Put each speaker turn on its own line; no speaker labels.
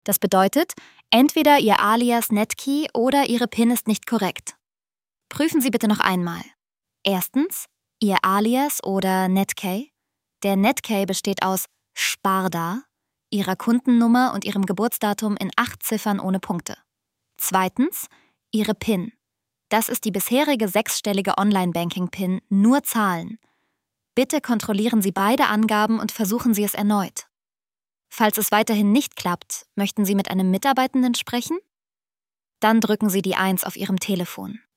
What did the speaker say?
Das bedeutet, entweder Ihr Alias Netkey oder Ihre PIN ist nicht korrekt. Prüfen Sie bitte noch einmal. Erstens, Ihr Alias oder Netkey. Der Netkey besteht aus Sparda, Ihrer Kundennummer und Ihrem Geburtsdatum in 8 Ziffern ohne Punkte. Zweitens, Ihre PIN. Das ist die bisherige 6-stellige Online-Banking-PIN, nur Zahlen. Bitte kontrollieren Sie beide Angaben und versuchen Sie es erneut. Falls es weiterhin nicht klappt, möchten Sie mit einem Mitarbeitenden sprechen? Dann drücken Sie die 1 auf Ihrem Telefon.